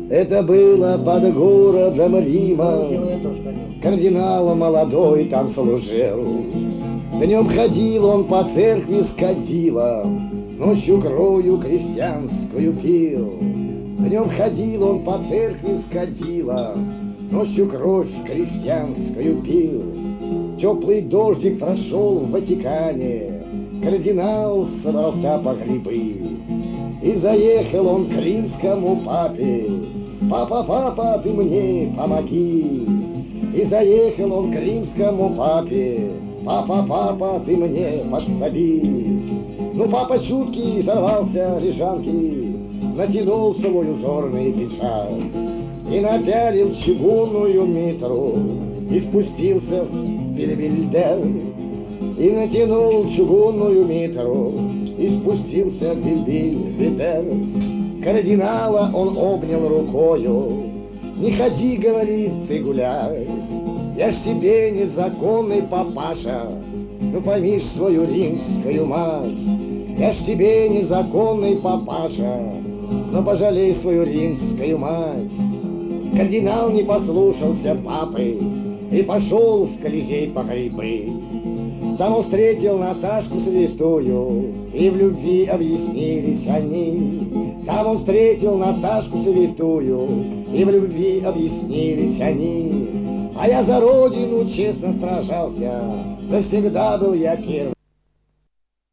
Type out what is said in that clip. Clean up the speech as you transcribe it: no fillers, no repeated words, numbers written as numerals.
Это было под городом Рима. Дело я тоже ходил. Кардинал молодой там служил. Днем ходил он по церкви с кадилом, ночью кровью крестьянскую пил. Днем ходил он по церкви с кадилом, ночью кровь крестьянскую пил. Теплый дождик прошел в Ватикане, кардинал собрался по грибы. И заехал он к римскому папе: «Папа, папа, ты мне помоги!» И заехал он к римскому папе: «Папа, папа, ты мне подсоби!» Ну, папа чуткий сорвался лежанки, натянул свой узорный пиджак и напялил чугунную митру и спустился в Бельведер. И натянул чугунную митру и спустился в Бельведер. Кардинала он обнял рукою: «Не ходи, — говорит, — ты гуляй, я ж тебе незаконный папаша, ну пойми ж свою римскую мать. Я ж тебе незаконный папаша, но пожалей свою римскую мать». Кардинал не послушался папы и пошел в Колизей по грибы. Там он встретил Наташку святую, и в любви объяснились они. Там он встретил Наташку святую, и в любви объяснились они. А я за родину честно сражался, завсегда был я первый.